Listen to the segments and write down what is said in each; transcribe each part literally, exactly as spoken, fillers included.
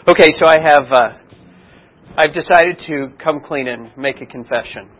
Okay, so I have, uh, I've decided to come clean and make a confession.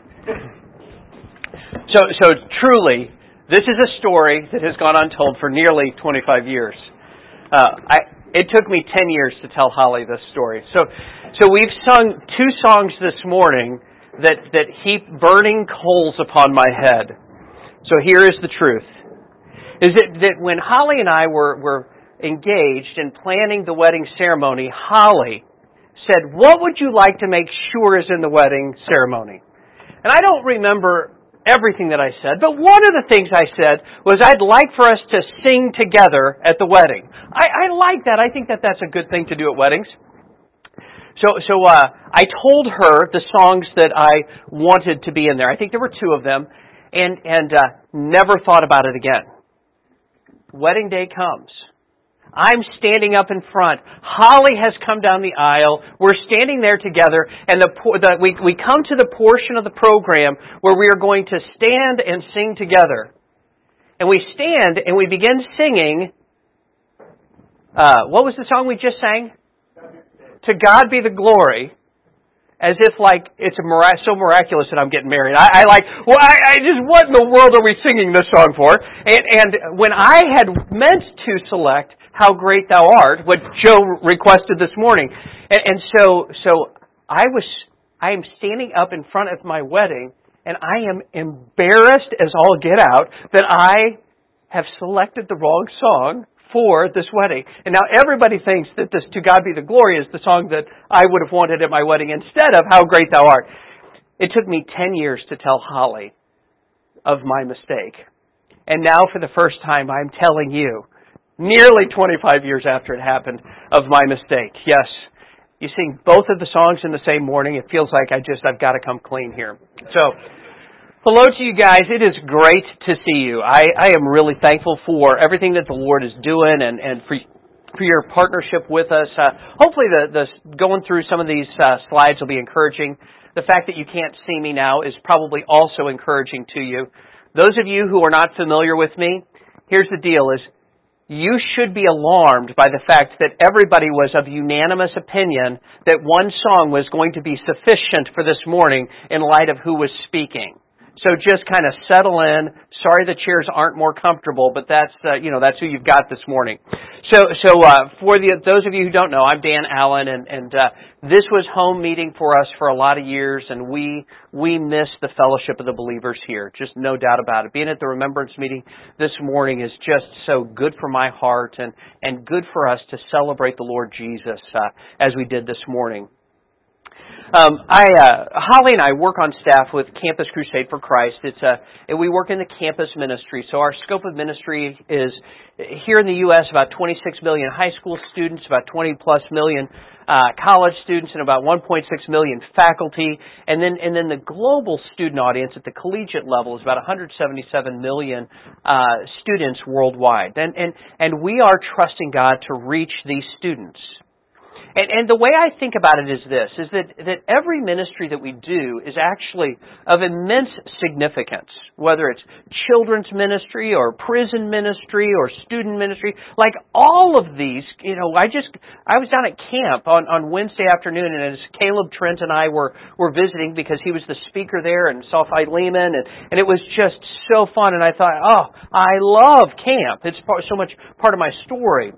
So, so truly, this is a story that has gone untold for nearly twenty-five years. Uh, I, it took me ten years to tell Holly this story. So, so we've sung two songs this morning that, that heap burning coals upon my head. So here is the truth. Is that, that when Holly and I were, were engaged in planning the wedding ceremony, Holly said, "What would you like to make sure is in the wedding ceremony?" And I don't remember everything that I said, but one of the things I said was I'd like for us to sing together at the wedding. I, I like that. I think that that's a good thing to do at weddings. So, so uh, I told her the songs that I wanted to be in there. I think there were two of them, and and uh, never thought about it again. Wedding day comes. I'm standing up in front. Holly has come down the aisle. We're standing there together, and the, the we we come to the portion of the program where we are going to stand and sing together. And we stand and we begin singing. Uh, what was the song we just sang? To God Be the Glory. As if like it's a mirac- so miraculous that I'm getting married. I, I like, well, I, I just, what in the world are we singing this song for? And, and when I had meant to select How Great Thou Art, what Joe requested this morning, and, and so, so I was, I am standing up in front of my wedding, and I am embarrassed as all get out that I have selected the wrong song for this wedding. And now everybody thinks that this To God Be the Glory is the song that I would have wanted at my wedding instead of How Great Thou Art. It took me ten years to tell Holly of my mistake. And now for the first time I'm telling you, nearly twenty-five years after it happened, of my mistake. Yes, you sing both of the songs in the same morning. It feels like I just, I've got to come clean here. So, hello to you guys. It is great to see you. I, I am really thankful for everything that the Lord is doing and, and for, for your partnership with us. Uh, hopefully the, the going through some of these uh, slides will be encouraging. The fact that you can't see me now is probably also encouraging to you. Those of you who are not familiar with me, here's the deal is you should be alarmed by the fact that everybody was of unanimous opinion that one song was going to be sufficient for this morning in light of who was speaking. So just kind of settle in. Sorry the chairs aren't more comfortable, but that's uh, you know that's who you've got this morning. So so uh, for the those of you who don't know, I'm Dan Allen, and and uh, this was home meeting for us for a lot of years, and we we miss the fellowship of the believers here. Just no doubt about it. Being at the Remembrance meeting this morning is just so good for my heart, and and good for us to celebrate the Lord Jesus uh, as we did this morning. Um, I, uh, Holly and I work on staff with Campus Crusade for Christ. It's a, and we work in the campus ministry. So our scope of ministry is here in the U S about twenty-six million high school students, about twenty plus million uh, college students, and about one point six million faculty. And then, and then the global student audience at the collegiate level is about one hundred seventy-seven million uh, students worldwide. And and and we are trusting God to reach these students. And, and the way I think about it is this, is that, that every ministry that we do is actually of immense significance, whether it's children's ministry or prison ministry or student ministry. Like all of these, you know, I just, I was down at camp on, on Wednesday afternoon, and as Caleb Trent and I were, were visiting because he was the speaker there, and saw Philemon, and, and it was just so fun, and I thought, oh, I love camp. It's part, so much part of my story.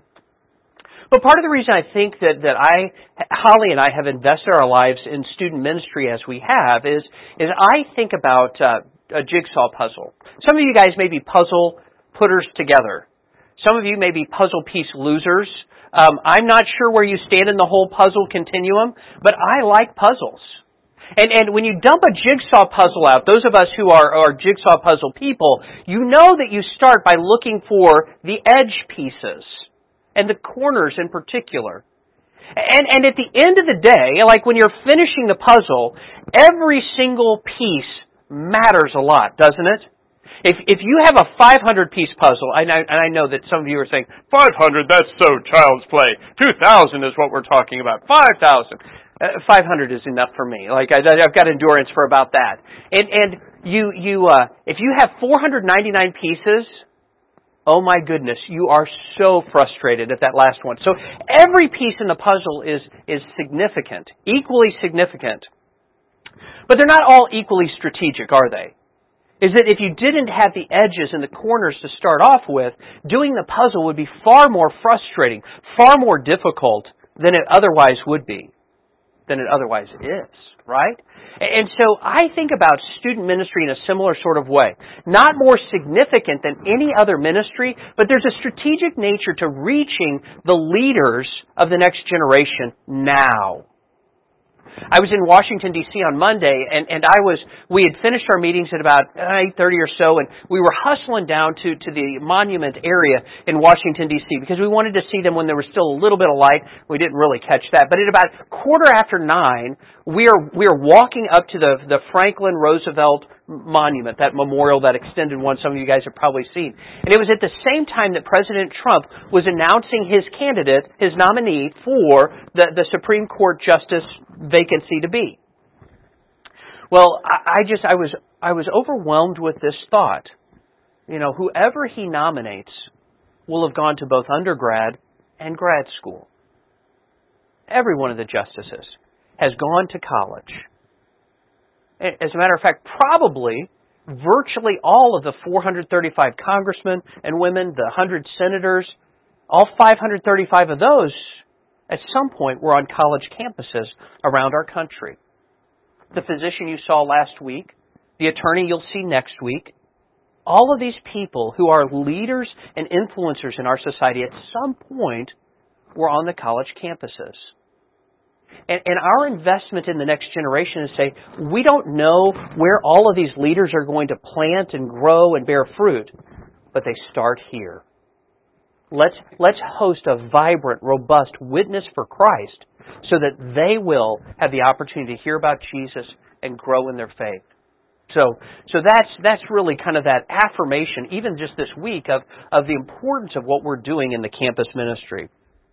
But part of the reason I think that, that I, Holly and I have invested our lives in student ministry as we have is, is I think about uh, a jigsaw puzzle. Some of you guys may be puzzle putters together. Some of you may be puzzle piece losers. Um, I'm not sure where you stand in the whole puzzle continuum, but I like puzzles. And, and when you dump a jigsaw puzzle out, those of us who are, are jigsaw puzzle people, you know that you start by looking for the edge pieces. And the corners in particular. And, and at the end of the day, like when you're finishing the puzzle, every single piece matters a lot, doesn't it? If if you have a five hundred piece puzzle, and I, and I know that some of you are saying, five hundred, that's so child's play. two thousand is what we're talking about. five thousand. Uh, five hundred is enough for me. Like I, I've got endurance for about that. And and you you uh, if you have four hundred ninety-nine pieces, oh my goodness, you are so frustrated at that last one. So every piece in the puzzle is, is significant, equally significant. But they're not all equally strategic, are they? Is that if you didn't have the edges and the corners to start off with, doing the puzzle would be far more frustrating, far more difficult than it otherwise would be, than it otherwise is, right? And so I think about student ministry in a similar sort of way. Not more significant than any other ministry, but there's a strategic nature to reaching the leaders of the next generation now. I was in Washington, D C on Monday, and, and I was, we had finished our meetings at about eight thirty or so, and we were hustling down to, to the monument area in Washington, D C, because we wanted to see them when there was still a little bit of light. We didn't really catch that. But at about quarter after nine, we are, we are walking up to the, the Franklin Roosevelt monument, that memorial, that extended one some of you guys have probably seen. And it was at the same time that President Trump was announcing his candidate, his nominee for the, the Supreme Court Justice vacancy to be. Well, I, I just, I was, I was overwhelmed with this thought. You know, whoever he nominates will have gone to both undergrad and grad school. Every one of the justices has gone to college. As a matter of fact, probably virtually all of the four hundred thirty-five congressmen and women, the one hundred senators, all five hundred thirty-five of those at some point were on college campuses around our country. The physician you saw last week, the attorney you'll see next week, all of these people who are leaders and influencers in our society at some point were on the college campuses. And, and our investment in the next generation is say, we don't know where all of these leaders are going to plant and grow and bear fruit, but they start here. Let's, let's host a vibrant, robust witness for Christ so that they will have the opportunity to hear about Jesus and grow in their faith. So, so that's, that's really kind of that affirmation, even just this week, of, of the importance of what we're doing in the campus ministry.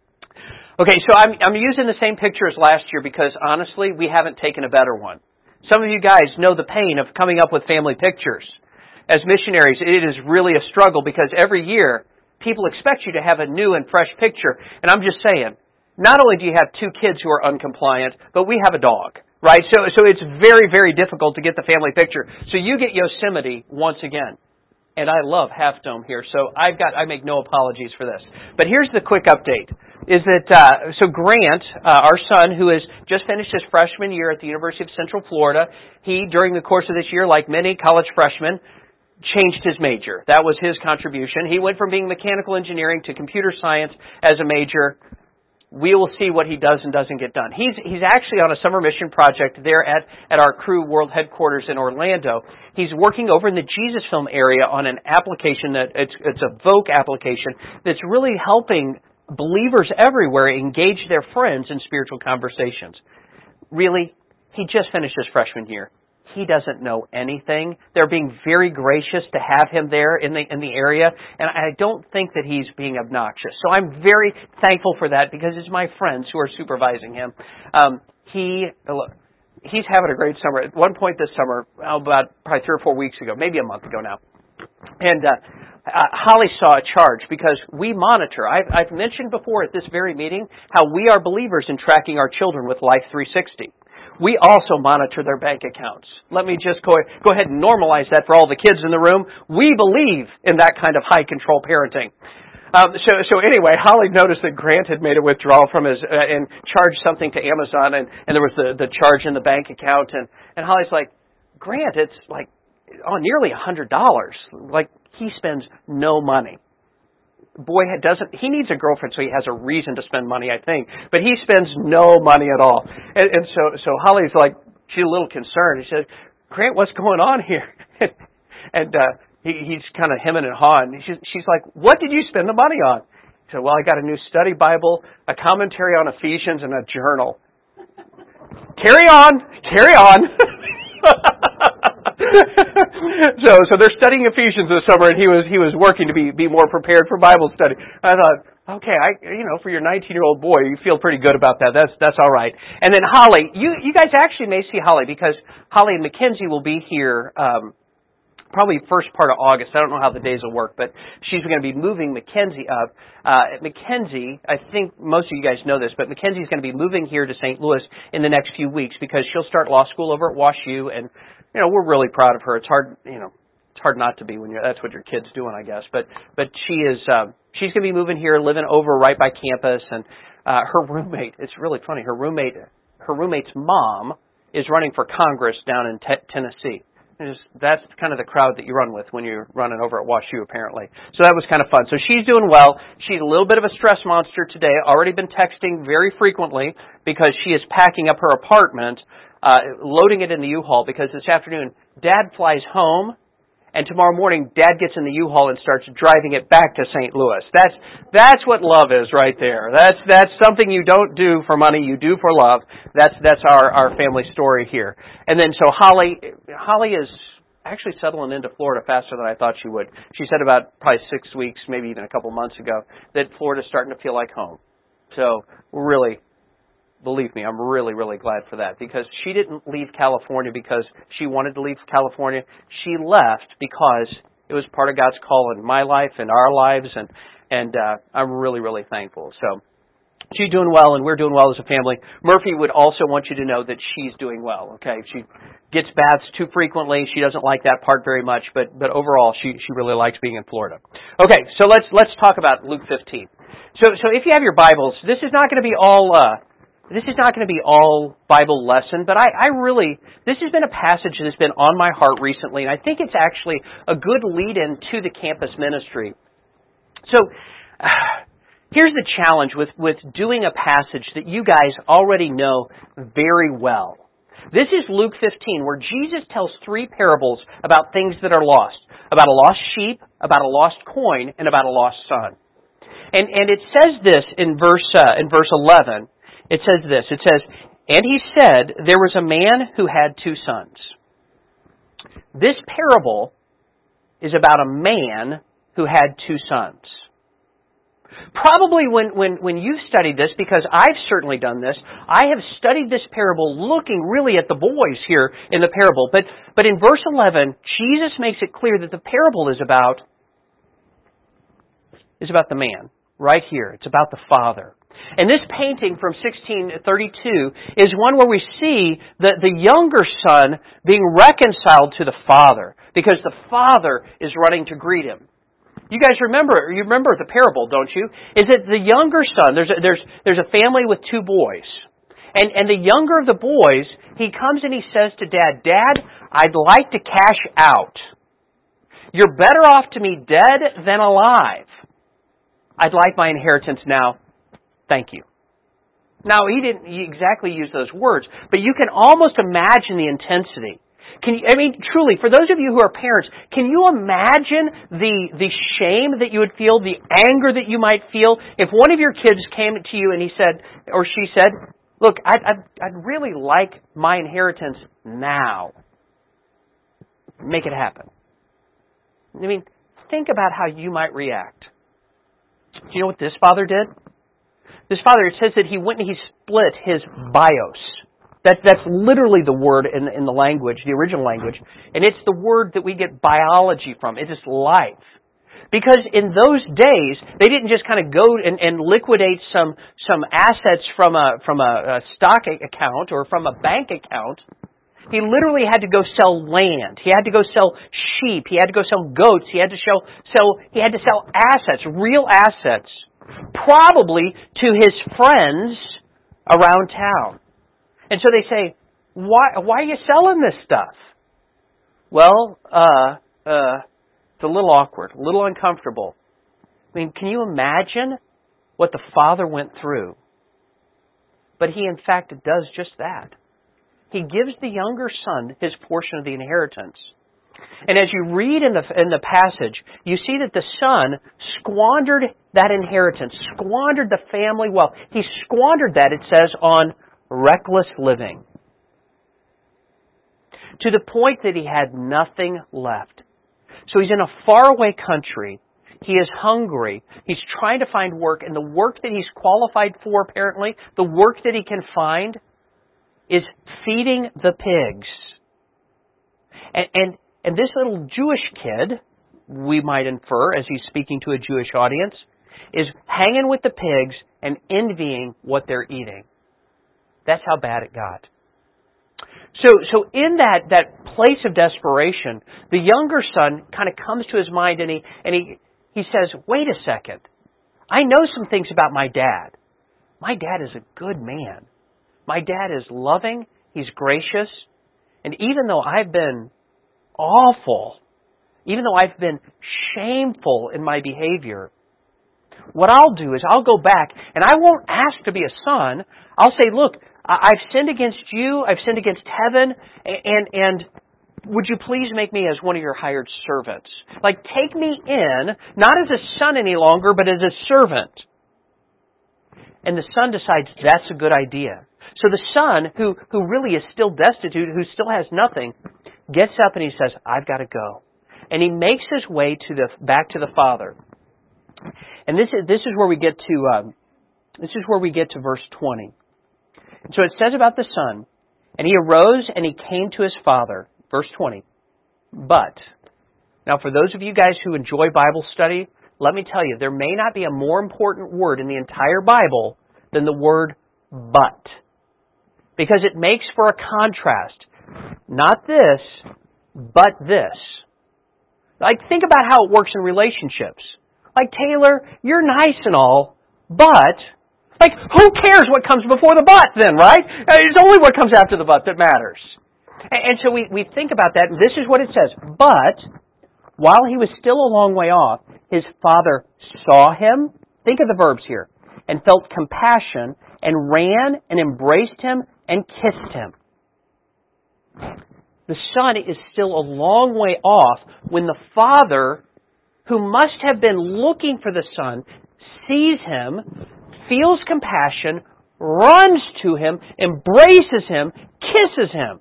Okay, so I'm, I'm using the same picture as last year because, honestly, we haven't taken a better one. Some of you guys know the pain of coming up with family pictures. As missionaries, it is really a struggle because every year, people expect you to have a new and fresh picture. And I'm just saying, not only do you have two kids who are uncompliant, but we have a dog, right? So, so it's very, very difficult to get the family picture. So you get Yosemite once again. And I love Half Dome here, so I've got, I make no apologies for this. But here's the quick update. Is that, uh, so Grant, uh, our son, who has just finished his freshman year at the University of Central Florida, he, during the course of this year, like many college freshmen, changed his major. That was his contribution. He went from being mechanical engineering to computer science as a major. We will see what he does and doesn't get done. He's he's actually on a summer mission project there at, at our Cru World Headquarters in Orlando. He's working over in the Jesus Film area on an application that, it's, it's a Voc application that's really helping believers everywhere engage their friends in spiritual conversations. Really, he just finished his freshman year. He doesn't know anything. They're being very gracious to have him there in the in the area, and I don't think that he's being obnoxious. So I'm very thankful for that because it's my friends who are supervising him. Um, he he's having a great summer. At one point this summer, about probably three or four weeks ago, maybe a month ago now, and uh, uh, Holly saw a charge because we monitor. I've, I've mentioned before at this very meeting how we are believers in tracking our children with Life three sixty. We also monitor their bank accounts. Let me just go, go ahead and normalize that for all the kids in the room. We believe in that kind of high control parenting. Um, so, so anyway, Holly noticed that Grant had made a withdrawal from his, uh, and charged something to Amazon, and, and there was the, the charge in the bank account, and, and Holly's like, Grant, it's like, oh, nearly a hundred dollars. Like, he spends no money. Boy doesn't, he needs a girlfriend so he has a reason to spend money, I think. But he spends no money at all. And, and so, so Holly's like, she's a little concerned. She said, Grant, what's going on here? and, uh, he, he's kind of hemming and hawing. She's, she's like, what did you spend the money on? He said, well, I got a new study Bible, a commentary on Ephesians, and a journal. Carry on, carry on. so, so they're studying Ephesians this summer, and he was he was working to be be more prepared for Bible study. I thought, okay, I you know, for your nineteen-year-old boy, you feel pretty good about that. That's that's all right. And then Holly, you you guys actually may see Holly because Holly and Mackenzie will be here um, probably first part of August. I don't know how the days will work, but she's going to be moving Mackenzie up. Uh, Mackenzie, I think most of you guys know this, but Mackenzie's going to be moving here to Saint Louis in the next few weeks because she'll start law school over at WashU, and you know we're really proud of her. It's hard, you know, it's hard not to be when you're that's what your kid's doing, I guess. But but she is uh, she's going to be moving here, living over right by campus, and uh, her roommate. It's really funny. Her roommate, her roommate's mom is running for Congress down in te- Tennessee. Just, that's kind of the crowd that you run with when you're running over at WashU, apparently. So that was kind of fun. So she's doing well. She's a little bit of a stress monster today. Already been texting very frequently because she is packing up her apartment, uh, loading it in the U-Haul because this afternoon Dad flies home, and tomorrow morning Dad gets in the U-Haul and starts driving it back to Saint Louis. That's that's what love is right there. That's that's something you don't do for money, you do for love. That's that's our, our family story here. And then so Holly Holly is actually settling into Florida faster than I thought she would. She said about probably six weeks, maybe even a couple months ago, that Florida's starting to feel like home. So we're really Believe me, I'm really, really glad for that because she didn't leave California because she wanted to leave California. She left because it was part of God's call in my life and our lives, and and uh, I'm really, really thankful. So she's doing well, and we're doing well as a family. Murphy would also want you to know that she's doing well. Okay, she gets baths too frequently. She doesn't like that part very much, but but overall, she she really likes being in Florida. Okay, so let's let's talk about Luke fifteen. So so if you have your Bibles, this is not going to be all. Uh, This is not going to be all Bible lesson, but I, I really, this has been a passage that's been on my heart recently, and I think it's actually a good lead-in to the campus ministry. So, uh, here's the challenge with, with doing a passage that you guys already know very well. This is Luke fifteen, where Jesus tells three parables about things that are lost. About a lost sheep, about a lost coin, and about a lost son. And, and it says this in verse, uh, in verse eleven. It says this, it says, "And he said, there was a man who had two sons." This parable is about a man who had two sons. Probably when, when, when you've studied this, because I've certainly done this, I have studied this parable looking really at the boys here in the parable. But, but in verse eleven, Jesus makes it clear that the parable is about, is about the man, right here. It's about the father. And this painting from sixteen thirty-two is one where we see the, the younger son being reconciled to the father because the father is running to greet him. You guys remember, you remember the parable, don't you? Is that the younger son, there's a, there's, there's a family with two boys. And, and the younger of the boys, he comes and he says to Dad, "Dad, I'd like to cash out. You're better off to me dead than alive. I'd like my inheritance now. Thank you." Now, he didn't exactly use those words, but you can almost imagine the intensity. Can you, I mean, truly, for those of you who are parents, can you imagine the the shame that you would feel, the anger that you might feel if one of your kids came to you and he said, or she said, "Look, I'd, I'd, I'd really like my inheritance now. Make it happen." I mean, think about how you might react. Do you know what this father did? This father, it says that he went and he split his bios. That, that's literally the word in, in the language, the original language. And it's the word that we get biology from. It is life. Because in those days, they didn't just kind of go and, and liquidate some, some assets from a, from a, a stock account or from a bank account. He literally had to go sell land. He had to go sell sheep. He had to go sell goats. He had to sell, sell, he had to sell assets, real assets. Probably to his friends around town. And so they say, why, why are you selling this stuff? Well, uh, uh, it's a little awkward, a little uncomfortable. I mean, can you imagine what the father went through? But he, in fact, does just that. He gives the younger son his portion of the inheritance. And as you read in the in the passage, you see that the son squandered that inheritance, squandered the family wealth. He squandered that, it says, on reckless living. To the point that he had nothing left. So he's in a faraway country. He is hungry. He's trying to find work. And the work that he's qualified for, apparently, the work that he can find, is feeding the pigs. And, and And this little Jewish kid, we might infer, as he's speaking to a Jewish audience, is hanging with the pigs and envying what they're eating. That's how bad it got. So, so in that, that place of desperation, the younger son kind of comes to his mind and he, and he, he says, wait a second. I know some things about my dad. My dad is a good man. My dad is loving. He's gracious. And even though I've been awful, even though I've been shameful in my behavior, what I'll do is I'll go back and I won't ask to be a son. I'll say, look, I've sinned against you. I've sinned against heaven. And, and would you please make me as one of your hired servants? Like, take me in, not as a son any longer, but as a servant. And the son decides that's a good idea. So the son, who, who really is still destitute, who still has nothing, gets up and he says, I've got to go. And he makes his way to the back to the father. And this is this is where we get to um, this is where we get to verse twenty. And so it says about the son, and he arose and he came to his father. Verse twenty. But now, for those of you guys who enjoy Bible study, let me tell you, there may not be a more important word in the entire Bible than the word "but," because it makes for a contrast. Not this, but this. Like, think about how it works in relationships. Like, Taylor, you're nice and all, but, like, who cares what comes before the but then, right? It's only what comes after the but that matters. And so we, we think about that, and this is what it says. But, while he was still a long way off, his father saw him, think of the verbs here, and felt compassion, and ran and embraced him and kissed him. The son is still a long way off when the father, who must have been looking for the son, sees him, feels compassion, runs to him, embraces him, kisses him.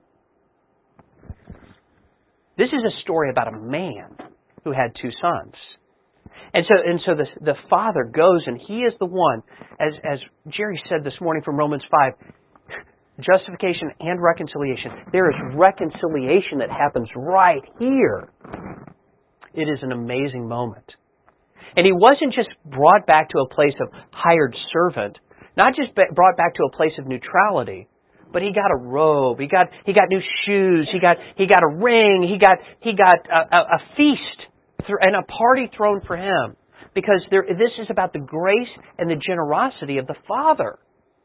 This is a story about a man who had two sons. And so, and so the, the father goes and he is the one, as, as Jerry said this morning from Romans five, justification and reconciliation. There is reconciliation that happens right here. It is an amazing moment. And he wasn't just brought back to a place of hired servant, not just brought back to a place of neutrality, but he got a robe, he got he got new shoes, he got he got a ring, he got he got a, a, a feast and a party thrown for him, because there, this is about the grace and the generosity of the Father.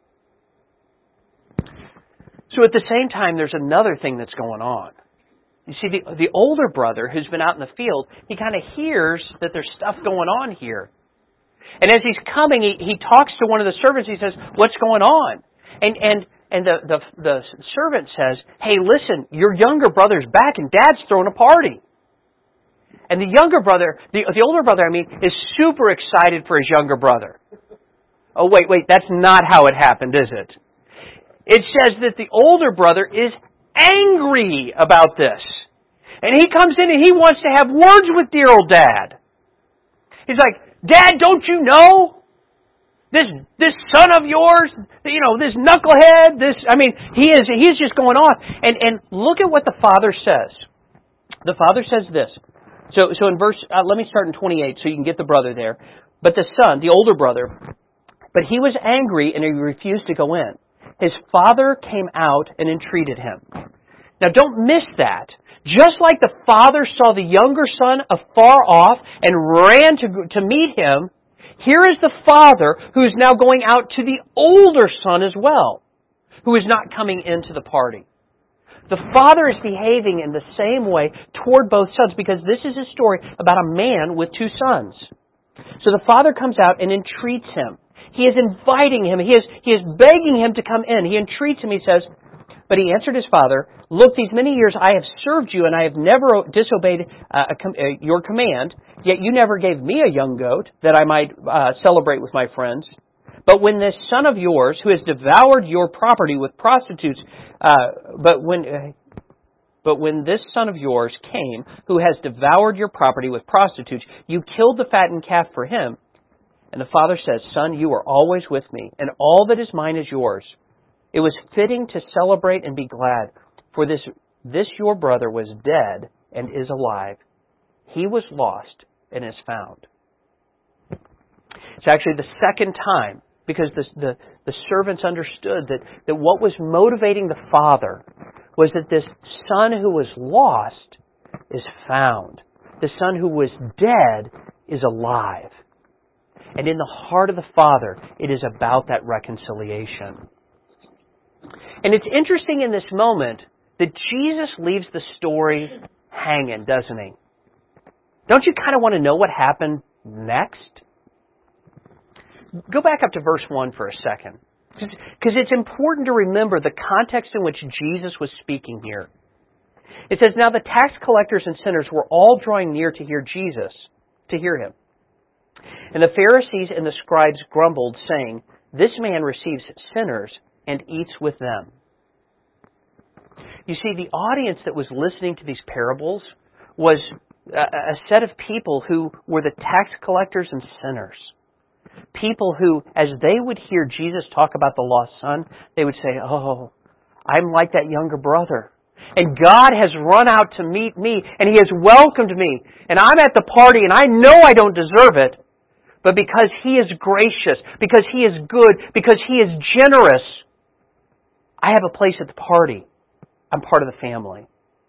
So at the same time, there's another thing that's going on. You see, the, the older brother who's been out in the field, he kind of hears that there's stuff going on here. And as he's coming, he, he talks to one of the servants. He says, what's going on? And and and the, the, the servant says, hey, listen, your younger brother's back and Dad's throwing a party. And the younger brother, the, the older brother, I mean, is super excited for his younger brother. Oh, wait, wait, that's not how it happened, is it? It says that the older brother is angry about this. And he comes in and he wants to have words with dear old Dad. He's like, Dad, don't you know? This this son of yours, you know, this knucklehead, this, I mean, he is he's just going off. And and look at what the father says. The father says this. So so in verse, uh, let me start in twenty-eight so you can get the brother there. But the son, the older brother, but he was angry and he refused to go in. His father came out and entreated him. Now don't miss that. Just like the father saw the younger son afar off and ran to, to meet him, here is the father who is now going out to the older son as well, who is not coming into the party. The father is behaving in the same way toward both sons, because this is a story about a man with two sons. So the father comes out and entreats him. He is inviting him. He is, he is begging him to come in. He entreats him. He says, but he answered his father, look, these many years I have served you, and I have never disobeyed uh, a com- uh, your command, yet you never gave me a young goat that I might uh, celebrate with my friends. But when this son of yours, who has devoured your property with prostitutes, uh, but when uh, but when this son of yours came, who has devoured your property with prostitutes, you killed the fattened calf for him. And the father says, son, you are always with me, and all that is mine is yours. It was fitting to celebrate and be glad, for this this your brother was dead and is alive. He was lost and is found. It's actually the second time, because the, the, the servants understood that, that what was motivating the Father was that this son who was lost is found. The son who was dead is alive. And in the heart of the Father, it is about that reconciliation. And it's interesting in this moment that Jesus leaves the story hanging, doesn't he? Don't you kind of want to know what happened next? Go back up to verse one for a second. Because it's important to remember the context in which Jesus was speaking here. It says, "Now the tax collectors and sinners were all drawing near to hear Jesus, to hear him. And the Pharisees and the scribes grumbled, saying, 'This man receives sinners and eats with them.'" You see, the audience that was listening to these parables was a set of people who were the tax collectors and sinners. People who, as they would hear Jesus talk about the lost son, they would say, "Oh, I'm like that younger brother. And God has run out to meet me, and He has welcomed me. And I'm at the party, and I know I don't deserve it. But because He is gracious, because He is good, because He is generous, I have a place at the party. I'm part of the family."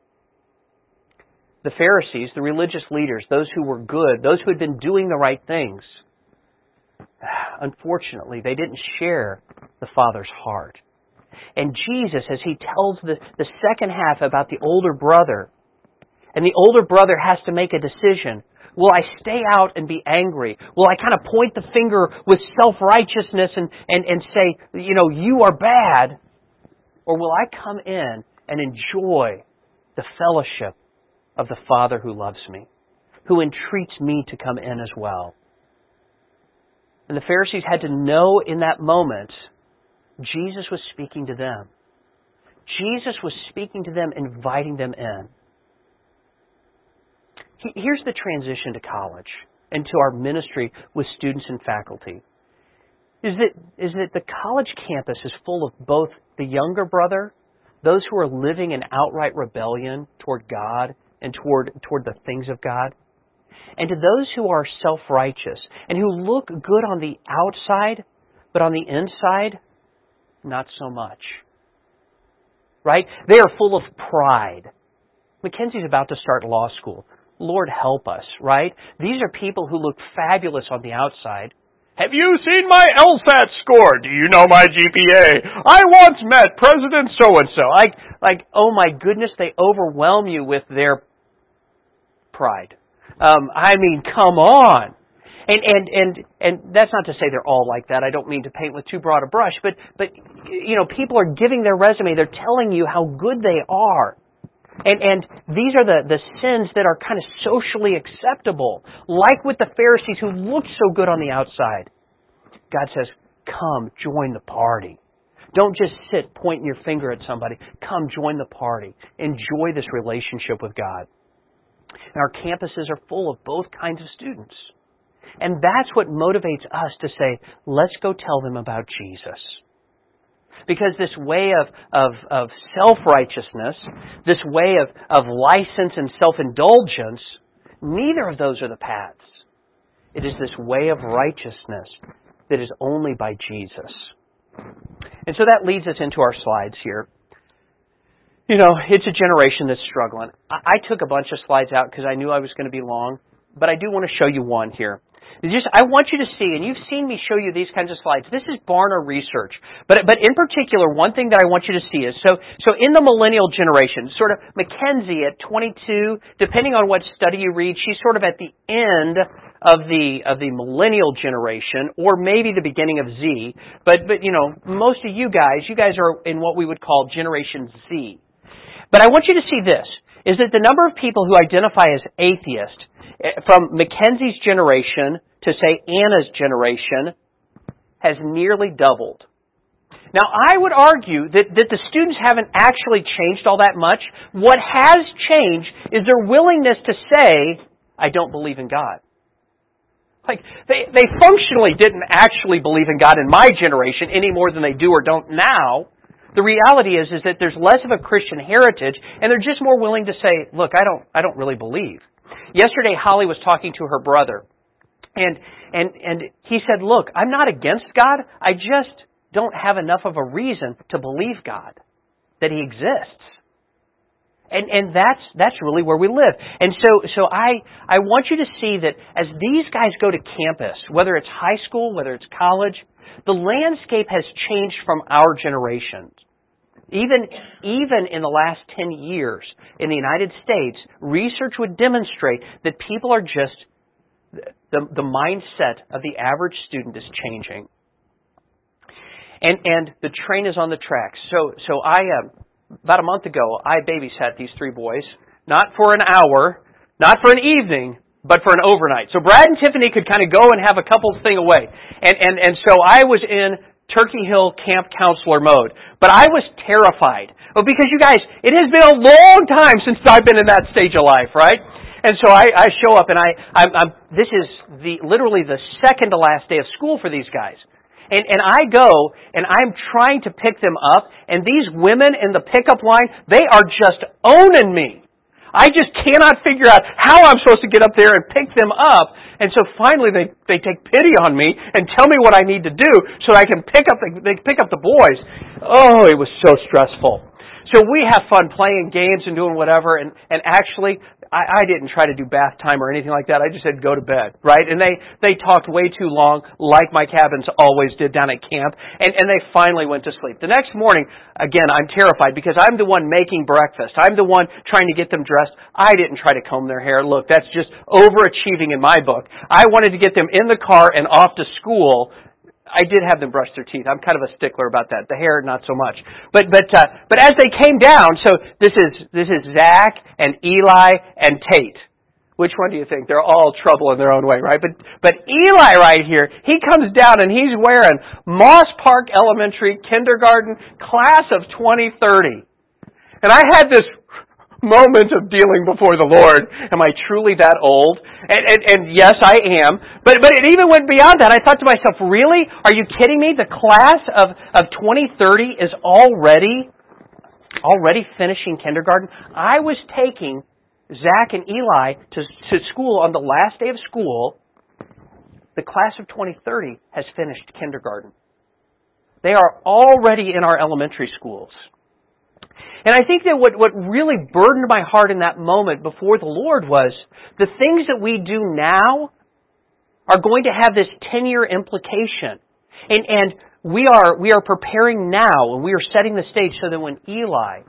The Pharisees, the religious leaders, those who were good, those who had been doing the right things, unfortunately, they didn't share the Father's heart. And Jesus, as He tells the, the second half about the older brother, and the older brother has to make a decision. Will I stay out and be angry? Will I kind of point the finger with self-righteousness and, and, and say, you know, you are bad? Or will I come in and enjoy the fellowship of the Father who loves me, who entreats me to come in as well? And the Pharisees had to know in that moment Jesus was speaking to them. Jesus was speaking to them, inviting them in. Here's the transition to college and to our ministry with students and faculty. Is that, is that the college campus is full of both the younger brother, those who are living in outright rebellion toward God and toward, toward the things of God, and to those who are self-righteous and who look good on the outside, but on the inside, not so much. Right? They are full of pride. Mackenzie's about to start law school. Lord help us, right? These are people who look fabulous on the outside. Have you seen my LSAT score? Do you know my G P A? I once met President so-and-so. Like, like, oh my goodness, they overwhelm you with their pride. Um, I mean, come on. And, and, and, and that's not to say they're all like that. I don't mean to paint with too broad a brush, but, but, you know, people are giving their resume. They're telling you how good they are. And, and these are the, the sins that are kind of socially acceptable, like with the Pharisees who looked so good on the outside. God says, come, join the party. Don't just sit pointing your finger at somebody. Come, join the party. Enjoy this relationship with God. And our campuses are full of both kinds of students. And that's what motivates us to say, let's go tell them about Jesus. Because this way of, of, of self-righteousness, this way of, of license and self-indulgence, neither of those are the paths. It is this way of righteousness that is only by Jesus. And so that leads us into our slides here. You know, it's a generation that's struggling. I, I took a bunch of slides out because I knew I was going to be long, but I do want to show you one here. Just, I want you to see, and you've seen me show you these kinds of slides. This is Barna research. But, but in particular, one thing that I want you to see is, so, so in the millennial generation, sort of Mackenzie at twenty-two, depending on what study you read, she's sort of at the end of the, of the millennial generation, or maybe the beginning of Z. But, but, you know, most of you guys, you guys are in what we would call Generation Z. But I want you to see this, is that the number of people who identify as atheist from Mackenzie's generation to, say, Anna's generation has nearly doubled. Now, I would argue that, that the students haven't actually changed all that much. What has changed is their willingness to say, I don't believe in God. Like, they, they functionally didn't actually believe in God in my generation any more than they do or don't now. The reality is, is that there's less of a Christian heritage, and they're just more willing to say, look, I don't, I don't really believe. Yesterday, Holly was talking to her brother, and, and, and he said, look, I'm not against God, I just don't have enough of a reason to believe God, that He exists. And, and that's, that's really where we live. And so, so I, I want you to see that as these guys go to campus, whether it's high school, whether it's college, the landscape has changed from our generation. Even, even in the last ten years in the United States, research would demonstrate that people are just, the, the mindset of the average student is changing. And, and the train is on the tracks. So, so I, uh, about a month ago, I babysat these three boys, not for an hour, not for an evening, but for an overnight. So Brad and Tiffany could kind of go and have a couple thing away. And, and, and so I was in Turkey Hill camp counselor mode. But I was terrified. Well, because you guys, it has been a long time since I've been in that stage of life, right? And so I, I show up and I, I'm, I'm, this is the, literally the second to last day of school for these guys. And, and I go, and I'm trying to pick them up, and these women in the pickup line, they are just owning me. I just cannot figure out how I'm supposed to get up there and pick them up. And so finally they, they take pity on me and tell me what I need to do so I can pick up the, they pick up the boys. Oh, it was so stressful. So we have fun playing games and doing whatever, and, and actually, I, I didn't try to do bath time or anything like that. I just said go to bed, right? And they, they talked way too long, like my cabins always did down at camp, and, and they finally went to sleep. The next morning, again, I'm terrified because I'm the one making breakfast. I'm the one trying to get them dressed. I didn't try to comb their hair. Look, that's just overachieving in my book. I wanted to get them in the car and off to school. I did have them brush their teeth. I'm kind of a stickler about that. The hair, not so much. But but uh, but as they came down, so this is this is Zach and Eli and Tate. Which one do you think? They're all trouble in their own way, right? But but Eli right here, he comes down and he's wearing Moss Park Elementary Kindergarten Class of twenty thirty. And I had this moment of dealing before the Lord. Am I truly that old? And, and, and yes, I am. But but it even went beyond that. I thought to myself, really? Are you kidding me? The class of, of twenty thirty is already, already finishing kindergarten? I was taking Zach and Eli to, to school on the last day of school. The class of twenty thirty has finished kindergarten. They are already in our elementary schools. And I think that what, what really burdened my heart in that moment before the Lord was the things that we do now are going to have this ten-year implication. And, and we are we are preparing now, and we are setting the stage so that when Eli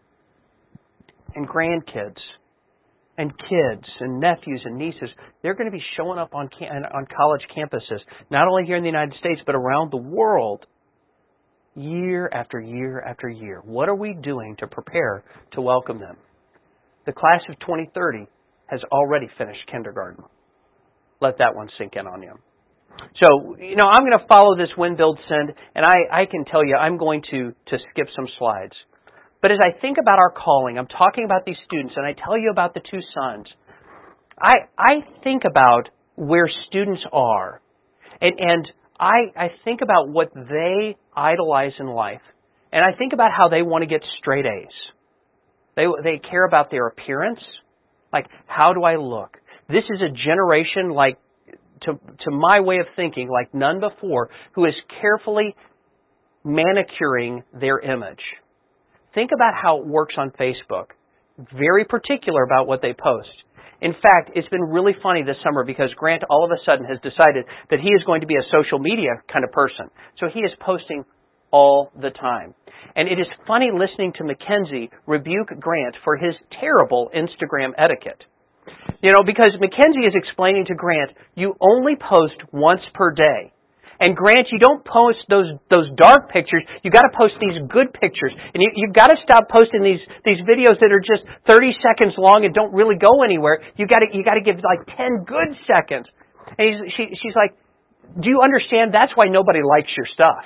and grandkids and kids and nephews and nieces, they're going to be showing up on on college campuses, not only here in the United States, but around the world, year after year after year. What are we doing to prepare to welcome them? The class of twenty thirty has already finished kindergarten. Let that one sink in on you. So, you know, I'm going to follow this Win, Build, Send, and I, I can tell you I'm going to, to skip some slides. But as I think about our calling, I'm talking about these students, and I tell you about the two sons. I, I think about where students are, and, and I, I think about what they idolize in life, and I think about how they want to get straight A's. They, they care about their appearance, like how do I look? This is a generation like, to, to my way of thinking, like none before, who is carefully manicuring their image. Think about how it works on Facebook. Very particular about what they post. In fact, it's been really funny this summer because Grant all of a sudden has decided that he is going to be a social media kind of person. So he is posting all the time. And it is funny listening to Mackenzie rebuke Grant for his terrible Instagram etiquette. You know, because Mackenzie is explaining to Grant, you only post once per day. And Grant, you don't post those those dark pictures. You got to post these good pictures, and you, you've got to stop posting these these videos that are just thirty seconds long and don't really go anywhere. You got to you got to give like ten good seconds. And he's, she, she's like, "Do you understand? That's why nobody likes your stuff."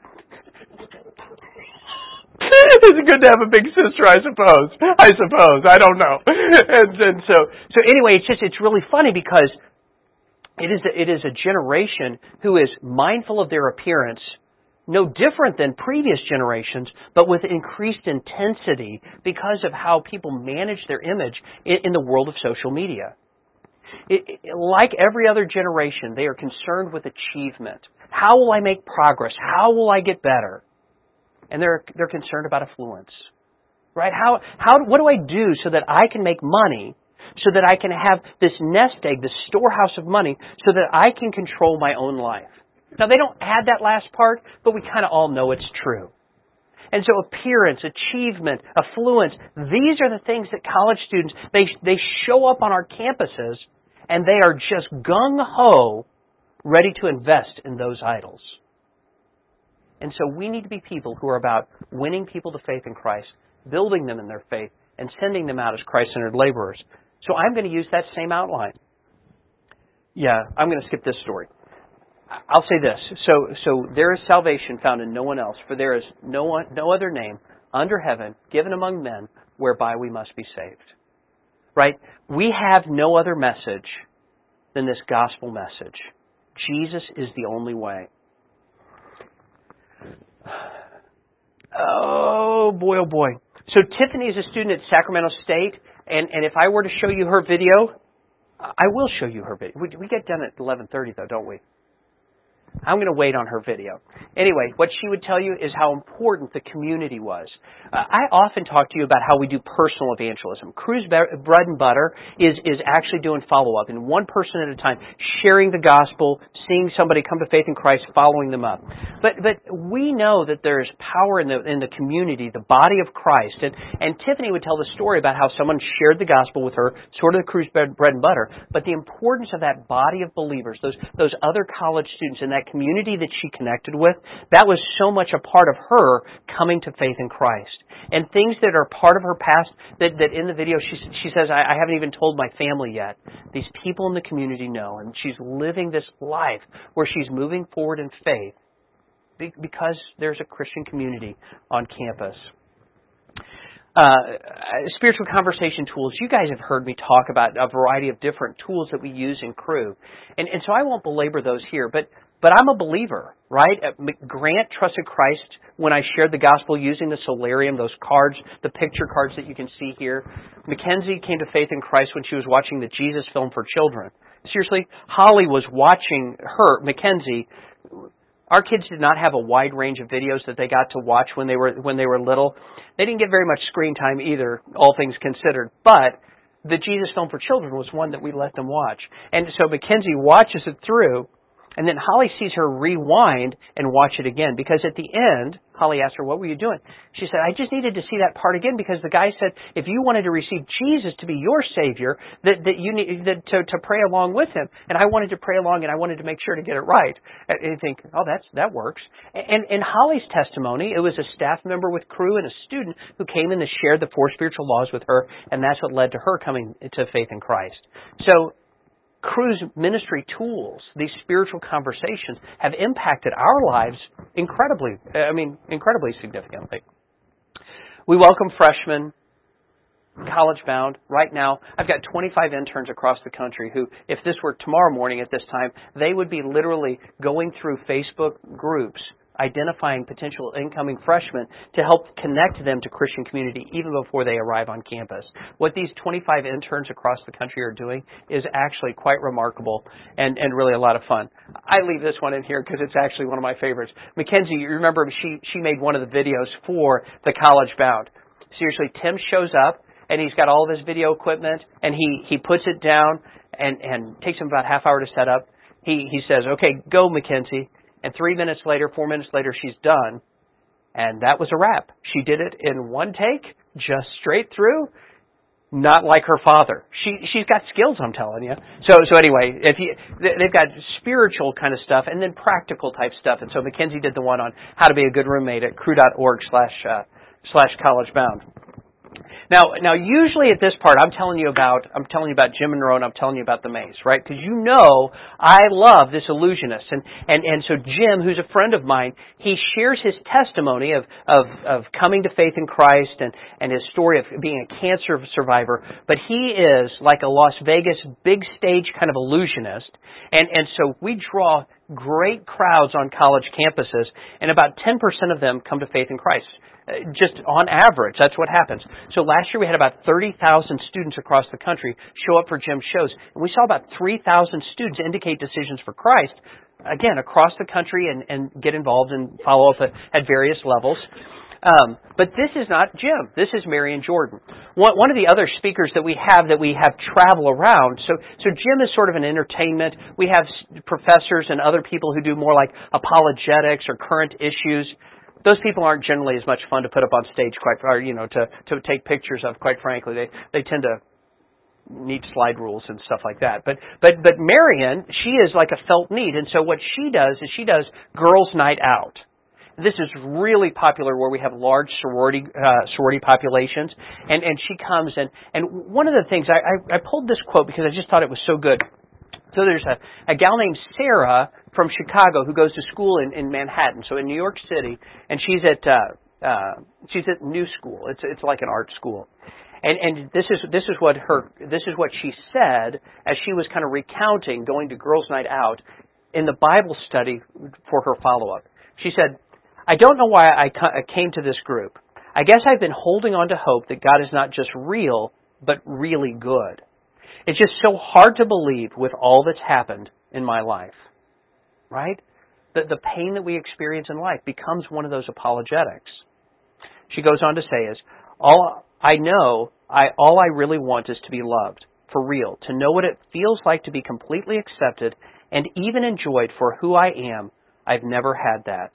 It's good to have a big sister, I suppose. I suppose I don't know. And, and so so anyway, it's just it's really funny because It is, a, it is a generation who is mindful of their appearance no different than previous generations, but with increased intensity because of how people manage their image in, in the world of social media. It, it, like every other generation, they are concerned with achievement. How will I make progress? How will I get better? And they're they're concerned about affluence, right? How how what do I do so that I can make money, so that I can have this nest egg, this storehouse of money, so that I can control my own life? Now, they don't add that last part, but we kind of all know it's true. And so appearance, achievement, affluence, these are the things that college students, they they show up on our campuses, and they are just gung-ho, ready to invest in those idols. And so we need to be people who are about winning people to faith in Christ, building them in their faith, and sending them out as Christ-centered laborers. So I'm going to use that same outline. Yeah, I'm going to skip this story. I'll say this. So so there is salvation found in no one else, for there is no one, no other name under heaven given among men whereby we must be saved. Right? We have no other message than this gospel message. Jesus is the only way. Oh, boy, oh, boy. So Tiffany is a student at Sacramento State, and, and if I were to show you her video, I will show you her video. We, we get done at eleven thirty, though, don't we? I'm going to wait on her video. Anyway, what she would tell you is how important the community was. Uh, I often talk to you about how we do personal evangelism. Cru's Bread and Butter is, is actually doing follow-up, and one person at a time, sharing the gospel, seeing somebody come to faith in Christ, following them up. But but we know that there is power in the in the community, the body of Christ. And, and Tiffany would tell the story about how someone shared the gospel with her, sort of the Cru's Bread and Butter, but the importance of that body of believers, those those other college students in that community that she connected with, that was so much a part of her coming to faith in Christ. And things that are part of her past, that, that in the video she, she says, I, I haven't even told my family yet. These people in the community know, and she's living this life where she's moving forward in faith because there's a Christian community on campus. Uh, spiritual conversation tools. You guys have heard me talk about a variety of different tools that we use in Cru. And, and so I won't belabor those here, but But I'm a believer, right? Grant trusted Christ when I shared the gospel using the solarium, those cards, the picture cards that you can see here. Mackenzie came to faith in Christ when she was watching the Jesus film for children. Seriously, Holly was watching her, Mackenzie. Our kids did not have a wide range of videos that they got to watch when they were when they were little. They didn't get very much screen time either, all things considered. But the Jesus film for children was one that we let them watch. And so Mackenzie watches it through. And then Holly sees her rewind and watch it again. Because at the end, Holly asked her, what were you doing? She said, I just needed to see that part again because the guy said, if you wanted to receive Jesus to be your Savior, that, that you need that, to, to pray along with Him. And I wanted to pray along and I wanted to make sure to get it right. And you think, oh, that's that works. And in Holly's testimony, it was a staff member with Cru and a student who came in and shared the four spiritual laws with her. And that's what led to her coming to faith in Christ. So, Cru's ministry tools, these spiritual conversations, have impacted our lives incredibly, I mean, incredibly significantly. We welcome freshmen, college-bound. Right now, I've got twenty-five interns across the country who, if this were tomorrow morning at this time, they would be literally going through Facebook groups, identifying potential incoming freshmen to help connect them to Christian community even before they arrive on campus. What these twenty-five interns across the country are doing is actually quite remarkable and, and really a lot of fun. I leave this one in here because it's actually one of my favorites. Mackenzie, you remember she, she made one of the videos for the College Bound. Seriously, Tim shows up and he's got all of his video equipment and he, he puts it down and, and takes him about a half hour to set up. He, he says, okay, go Mackenzie. And three minutes later, four minutes later, she's done. And that was a wrap. She did it in one take, just straight through, not like her father. She, she's got skills, I'm telling you. So so anyway, if you, they've got spiritual kind of stuff and then practical type stuff. And so Mackenzie did the one on how to be a good roommate at cru.org slash, uh, slash collegebound. Now, now, usually at this part, I'm telling you about, I'm telling you about Jim Monroe and I'm telling you about the Maze, right? Because you know I love this illusionist, and and and so Jim, who's a friend of mine, he shares his testimony of of of coming to faith in Christ and and his story of being a cancer survivor. But he is like a Las Vegas big stage kind of illusionist, and and so we draw great crowds on college campuses, and about ten percent of them come to faith in Christ. Just on average, that's what happens. So last year we had about thirty thousand students across the country show up for Jim's shows. And we saw about three thousand students indicate decisions for Christ, again, across the country and, and get involved and follow up at, at various levels. Um, but this is not Jim. This is Mary and Jordan. One, one of the other speakers that we have that we have travel around. So, so Jim is sort of an entertainment. We have professors and other people who do more like apologetics or current issues. Those people aren't generally as much fun to put up on stage, quite, or you know, to to take pictures of. Quite frankly, they they tend to need slide rules and stuff like that. But but but Marian, she is like a felt need, and so what she does is she does girls' night out. This is really popular where we have large sorority uh, sorority populations, and and she comes and and one of the things I, I I pulled this quote because I just thought it was so good. So there's a, a gal named Sarah from Chicago who goes to school in, in Manhattan, so in New York City, and she's at uh, uh, she's at New School. It's it's like an art school, and and this is this is what her this is what she said as she was kind of recounting going to girls' night out in the Bible study for her follow up. She said, "I don't know why I came to this group. I guess I've been holding on to hope that God is not just real, but really good. It's just so hard to believe with all that's happened in my life." Right? The, the pain that we experience in life becomes one of those apologetics. She goes on to say is, all I know, I all I really want is to be loved, for real, to know what it feels like to be completely accepted and even enjoyed for who I am. I've never had that.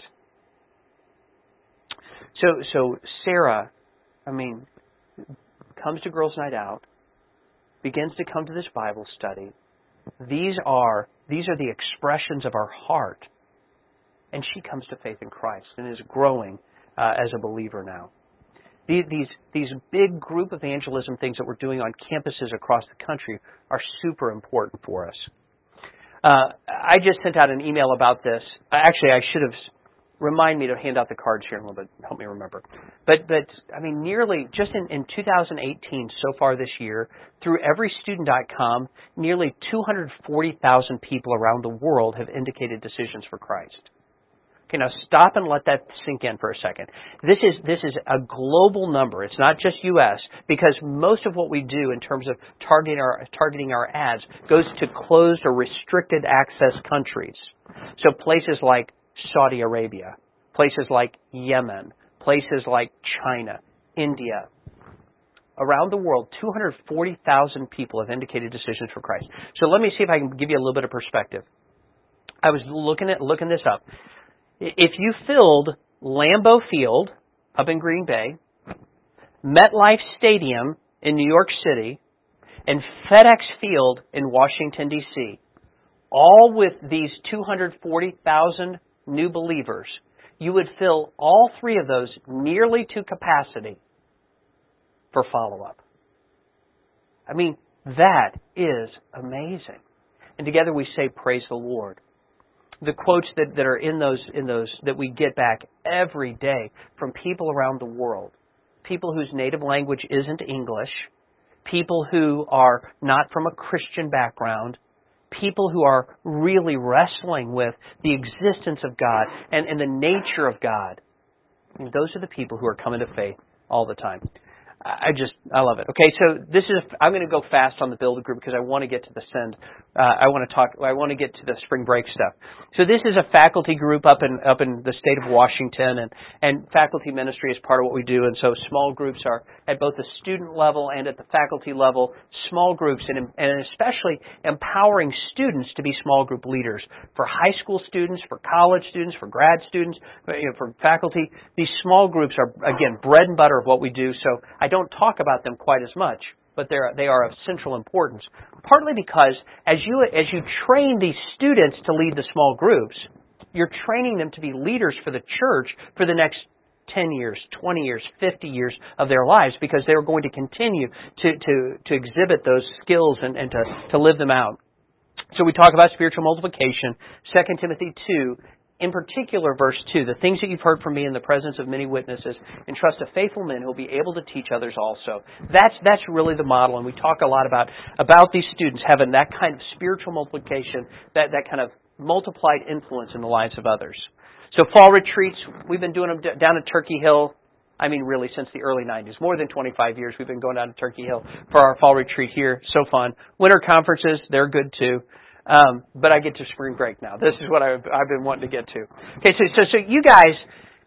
So, so Sarah, I mean, comes to Girls' Night Out, begins to come to this Bible study. These are these are the expressions of our heart. And she comes to faith in Christ and is growing uh, as a believer now. These, these these big group evangelism things that we're doing on campuses across the country are super important for us. Uh, I just sent out an email about this. Actually, I should have remind me to hand out the cards here in a little bit. Help me remember. But, but I mean, nearly, just in, in two thousand eighteen, so far this year, through every student dot com, nearly two hundred forty thousand people around the world have indicated decisions for Christ. Okay, now stop and let that sink in for a second. This is this is a global number. It's not just U S, because most of what we do in terms of targeting our targeting our ads goes to closed or restricted access countries. So places like Saudi Arabia, places like Yemen, places like China, India. Around the world, two hundred forty thousand people have indicated decisions for Christ. So let me see if I can give you a little bit of perspective. I was looking at looking this up. If you filled Lambeau Field up in Green Bay, MetLife Stadium in New York City, and FedEx Field in Washington, D C, all with these two hundred forty thousand new believers, you would fill all three of those nearly to capacity for follow-up. I mean, that is amazing. And together we say, praise the Lord. The quotes that, that are in those in those that we get back every day from people around the world, people whose native language isn't English, people who are not from a Christian background, people who are really wrestling with the existence of God and, and the nature of God. And those are the people who are coming to faith all the time. I just, I love it. Okay, so this is, I'm going to go fast on the build group because I want to get to the send. Uh, I want to talk, I want to get to the spring break stuff. So this is a faculty group up in, up in the state of Washington, and, and faculty ministry is part of what we do. And so small groups are at both the student level and at the faculty level, small groups, and, and especially empowering students to be small group leaders. For high school students, for college students, for grad students, you know, for faculty, these small groups are, again, bread and butter of what we do. So I don't talk about them quite as much, but they're, they are of central importance. Partly because as you as you train these students to lead the small groups, you're training them to be leaders for the church for the next ten years, twenty years, fifty years of their lives, because they're going to continue to, to, to exhibit those skills and, and to, to live them out. So we talk about spiritual multiplication, Second Timothy two. In particular, verse two, the things that you've heard from me in the presence of many witnesses, entrust to faithful men who will be able to teach others also. That's that's really the model, and we talk a lot about, about these students having that kind of spiritual multiplication, that, that kind of multiplied influence in the lives of others. So fall retreats, we've been doing them down at Turkey Hill. I mean, really, since the early nineties. More than twenty-five years we've been going down to Turkey Hill for our fall retreat here. So fun. Winter conferences, they're good too. Um, but I get to spring break now. This is what I've, I've been wanting to get to. Okay, so so, so you guys,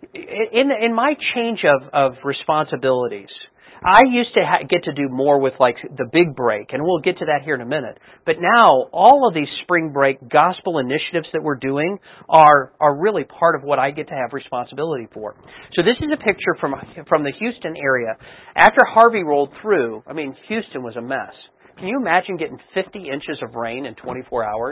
in in my change of, of responsibilities, I used to ha- get to do more with like the big break, and we'll get to that here in a minute. But now, all of these spring break gospel initiatives that we're doing are are really part of what I get to have responsibility for. So this is a picture from from the Houston area. After Harvey rolled through, I mean, Houston was a mess. Can you imagine getting fifty inches of rain in twenty-four hours?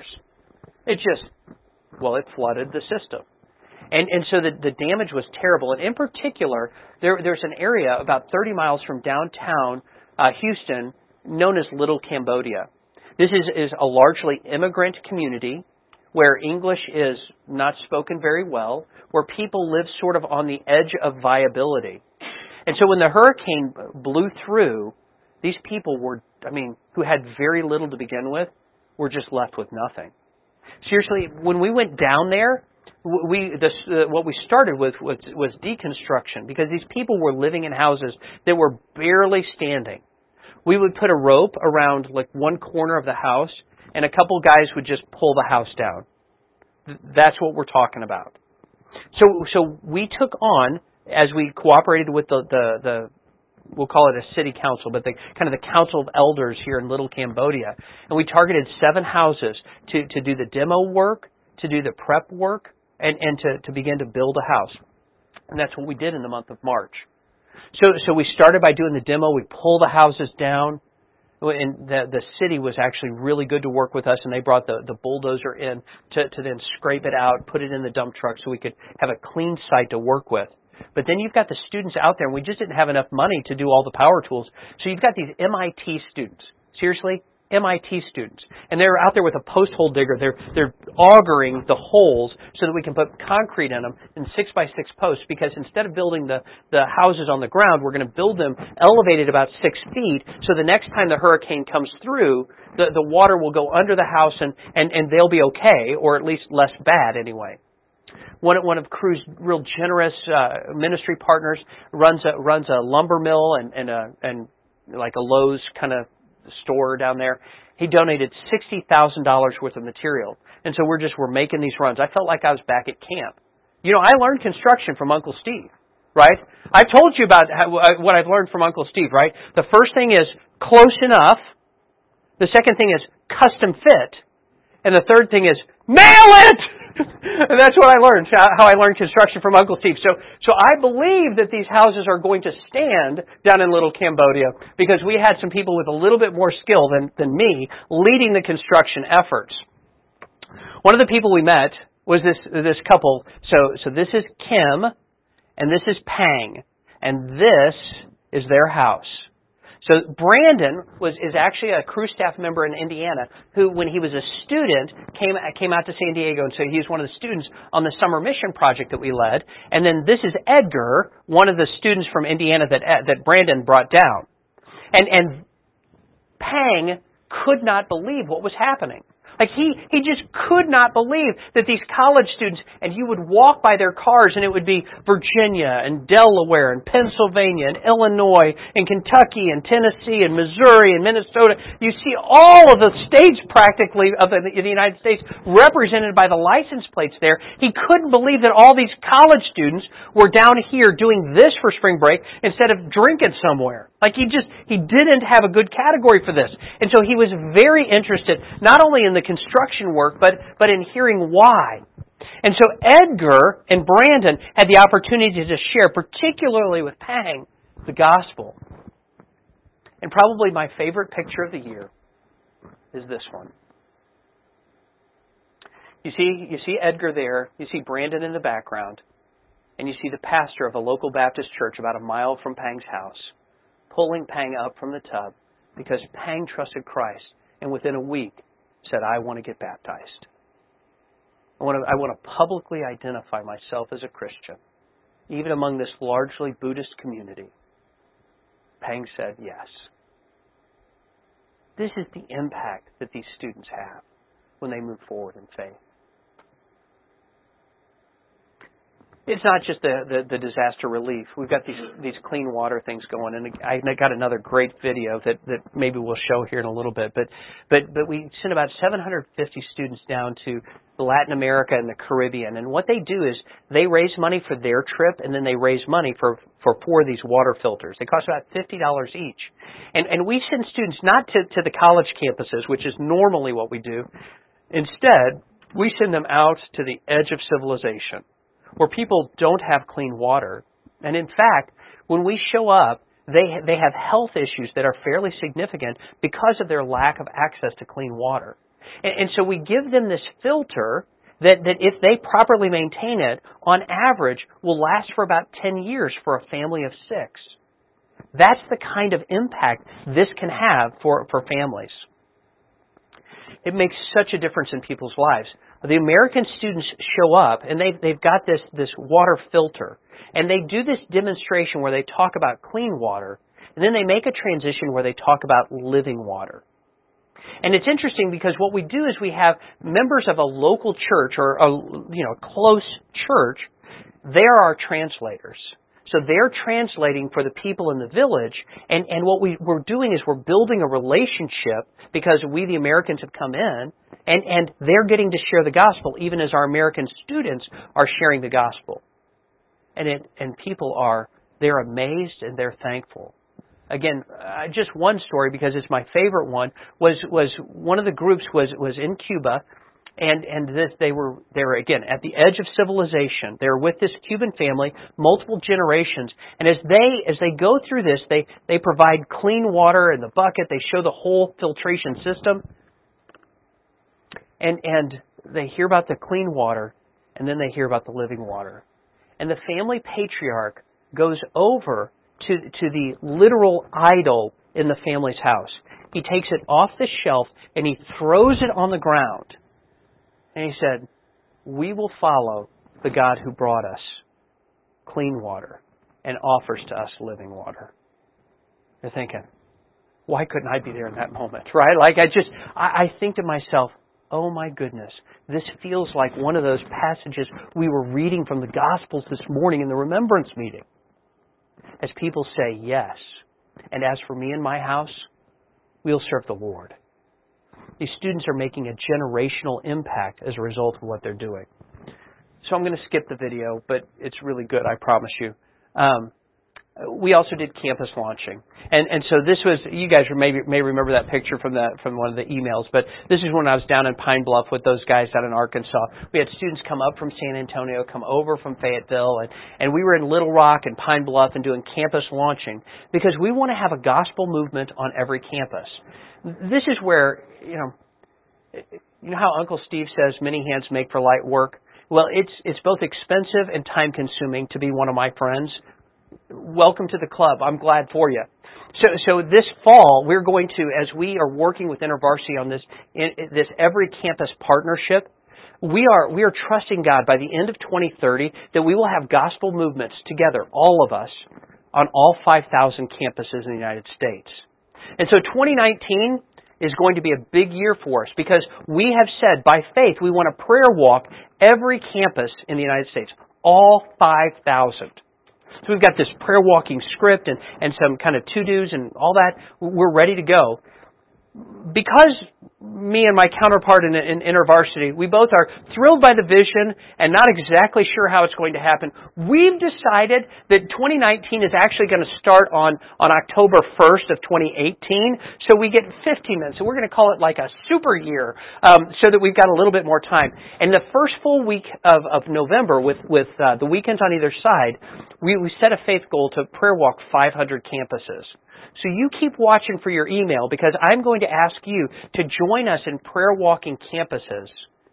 It just, well, it flooded the system. And and so the, the damage was terrible. And in particular, there there's an area about thirty miles from downtown uh, Houston known as Little Cambodia. This is, is a largely immigrant community where English is not spoken very well, where people live sort of on the edge of viability. And so when the hurricane blew through, these people were, I mean, who had very little to begin with, were just left with nothing. Seriously, when we went down there, We this, uh, what we started with was, was deconstruction, because these people were living in houses that were barely standing. We would put a rope around like one corner of the house, and a couple guys would just pull the house down. That's what we're talking about. So, so we took on, as we cooperated with the the, the we'll call it a city council, but the kind of the council of elders here in Little Cambodia, and we targeted seven houses to to do the demo work, to do the prep work, and, and to, to begin to build a house. And that's what we did in the month of March. So so we started by doing the demo. We pull the houses down. And the, the city was actually really good to work with us, and they brought the, the bulldozer in to, to then scrape it out, put it in the dump truck so we could have a clean site to work with. But then you've got the students out there, and we just didn't have enough money to do all the power tools. So you've got these M I T students. Seriously? M I T students. And they're out there with a post hole digger. They're they're augering the holes so that we can put concrete in them in six by six posts, because instead of building the, the houses on the ground, we're going to build them elevated about six feet so the next time the hurricane comes through, the, the water will go under the house and, and, and they'll be okay, or at least less bad anyway. One, one of Crew's real generous uh, ministry partners runs a, runs a lumber mill and, and, a, and like a Lowe's kind of store down there. He donated sixty thousand dollars worth of material. And so we're just, we're making these runs. I felt like I was back at camp. You know, I learned construction from Uncle Steve, right? I've told you about how, what I've learned from Uncle Steve, right? The first thing is close enough. The second thing is custom fit. And the third thing is nail it! And that's what I learned, how I learned construction from Uncle Steve. So, so I believe that these houses are going to stand down in Little Cambodia, because we had some people with a little bit more skill than, than me leading the construction efforts. One of the people we met was this, this couple. So, so this is Kim, and this is Pang, and this is their house. So Brandon was is actually a crew staff member in Indiana who, when he was a student, came came out to San Diego, and so he was one of the students on the summer mission project that we led. And then this is Edgar, one of the students from Indiana that that Brandon brought down. And and Pang could not believe what was happening. Like he, he just could not believe that these college students, and you would walk by their cars and it would be Virginia and Delaware and Pennsylvania and Illinois and Kentucky and Tennessee and Missouri and Minnesota. You see all of the states practically of the, of the United States represented by the license plates there. He couldn't believe that all these college students were down here doing this for spring break instead of drinking somewhere. Like he just, he didn't have a good category for this. And so he was very interested, not only in the construction work, but, but in hearing why. And so Edgar and Brandon had the opportunity to share, particularly with Pang, the gospel. And probably my favorite picture of the year is this one. You see, you see Edgar there, you see Brandon in the background, and you see the pastor of a local Baptist church about a mile from Pang's house, pulling Pang up from the tub because Pang trusted Christ, and within a week said, I want to get baptized. I want to, I want to publicly identify myself as a Christian, even among this largely Buddhist community. Pang said yes. This is the impact that these students have when they move forward in faith. It's not just the, the, the disaster relief. We've got these these clean water things going, and I got another great video that, that maybe we'll show here in a little bit. But but but we sent about seven hundred fifty students down to Latin America and the Caribbean, and what they do is they raise money for their trip, and then they raise money for for four of these water filters. They cost about fifty dollars each, and and we send students not to to the college campuses, which is normally what we do. Instead, we send them out to the edge of civilization, where people don't have clean water. And in fact, when we show up, they they have health issues that are fairly significant because of their lack of access to clean water. And, and so we give them this filter that, that if they properly maintain it, on average, will last for about ten years for a family of six. That's the kind of impact this can have for, for families. It makes such a difference in people's lives. The American students show up, and they've, they've got this, this water filter, and they do this demonstration where they talk about clean water, and then they make a transition where they talk about living water. And it's interesting because what we do is we have members of a local church or a, you know, close church. They're our translators. So they're translating for the people in the village, and, and what we, we're doing is we're building a relationship because we, the Americans, have come in, and, and they're getting to share the gospel even as our American students are sharing the gospel. And it, and people are, they're amazed and they're thankful. Again, uh, just one story because it's my favorite one, was, was one of the groups was, was in Cuba. And and this, they were they were again at the edge of civilization. They're with this Cuban family, multiple generations, and as they as they go through this, they they provide clean water in the bucket. They show the whole filtration system, and and they hear about the clean water, and then they hear about the living water. And the family patriarch goes over to to the literal idol in the family's house. He takes it off the shelf and he throws it on the ground. And he said, we will follow the God who brought us clean water and offers to us living water. You're thinking, why couldn't I be there in that moment, right? Like I just, I, I think to myself, oh my goodness, this feels like one of those passages we were reading from the Gospels this morning in the Remembrance meeting. As people say, yes. And as for me and my house, we'll serve the Lord. These students are making a generational impact as a result of what they're doing. So I'm going to skip the video, but it's really good, I promise you. Um, we also did campus launching. And and so this was, you guys may, may remember that picture from the, from one of the emails, but this is when I was down in Pine Bluff with those guys down in Arkansas. We had students come up from San Antonio, come over from Fayetteville, and, and we were in Little Rock and Pine Bluff and doing campus launching because we want to have a gospel movement on every campus. This is where, you know, you know how Uncle Steve says many hands make for light work? Well, it's it's both expensive and time consuming to be one of my friends. Welcome to the club. I'm glad for you. So so this fall, we're going to, as we are working with InterVarsity on this in, this every campus partnership, we are we are trusting God by the end of twenty thirty that we will have gospel movements together, all of us, on all five thousand campuses in the United States. And so twenty nineteen is going to be a big year for us because we have said by faith we want to prayer walk every campus in the United States, all five thousand. So we've got this prayer walking script and, and some kind of to-dos and all that. We're ready to go. Because me and my counterpart in, in InterVarsity, we both are thrilled by the vision and not exactly sure how it's going to happen. We've decided that twenty nineteen is actually going to start on, on October first of twenty eighteen, so we get fifteen minutes. So we're going to call it like a super year, um, so that we've got a little bit more time. And the first full week of, of November, with, with uh, the weekends on either side, we, we set a faith goal to prayer walk five hundred campuses. So you keep watching for your email because I'm going to ask you to join us in prayer walking campuses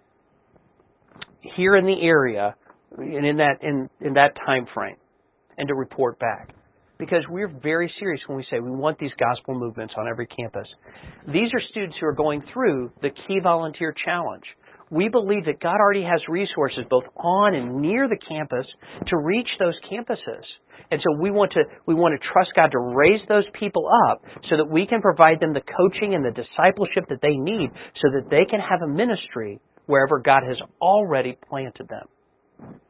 here in the area and in that in, in that time frame, and to report back. Because we're very serious when we say we want these gospel movements on every campus. These are students who are going through the Key Volunteer Challenge. We believe that God already has resources both on and near the campus to reach those campuses. And so we want to we want to trust God to raise those people up so that we can provide them the coaching and the discipleship that they need so that they can have a ministry wherever God has already planted them.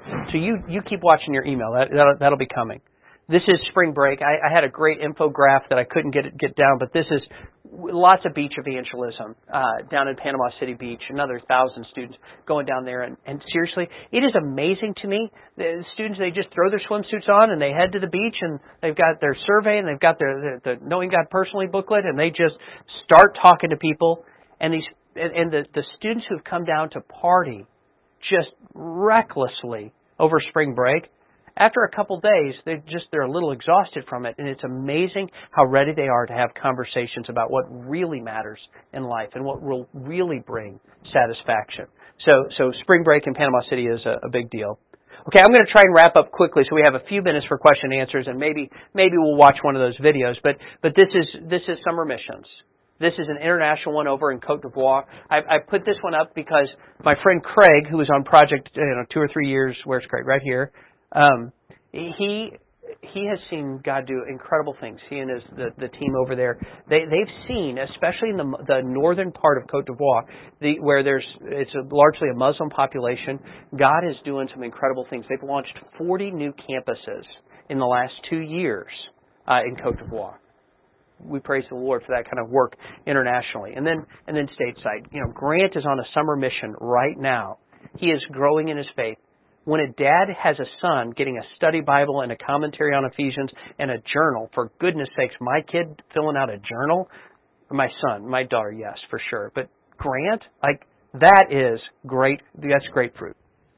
So you, you keep watching your email. That, that'll, that'll be coming. This is spring break. I, I had a great infographic that I couldn't get get down, but this is lots of beach evangelism uh, down in Panama City Beach. Another thousand students going down there, and, and seriously, it is amazing to me. The students, they just throw their swimsuits on and they head to the beach, and they've got their survey and they've got their, their the Knowing God Personally booklet, and they just start talking to people. And these and, and the the students who've come down to party just recklessly over spring break, after a couple days, they just they're a little exhausted from it, and it's amazing how ready they are to have conversations about what really matters in life and what will really bring satisfaction. So, so spring break in Panama City is a, a big deal. Okay, I'm going to try and wrap up quickly, so we have a few minutes for question and answers, and maybe maybe we'll watch one of those videos. But but this is this is summer missions. This is an international one over in Côte d'Ivoire. I, I put this one up because my friend Craig, who was on project you know two or three years, where's Craig? Right here. Um, he he has seen God do incredible things. He and his the, the team over there, they they've seen, especially in the the northern part of Côte d'Ivoire, the where there's it's a, largely a Muslim population. God is doing some incredible things. They've launched forty new campuses in the last two years uh, in Côte d'Ivoire. We praise the Lord for that kind of work internationally, and then and then stateside. You know, Grant is on a summer mission right now. He is growing in his faith. When a dad has a son getting a study Bible and a commentary on Ephesians and a journal, for goodness sakes, my kid filling out a journal, my son, my daughter, yes, for sure. But Grant, like, that is great. That's grapefruit.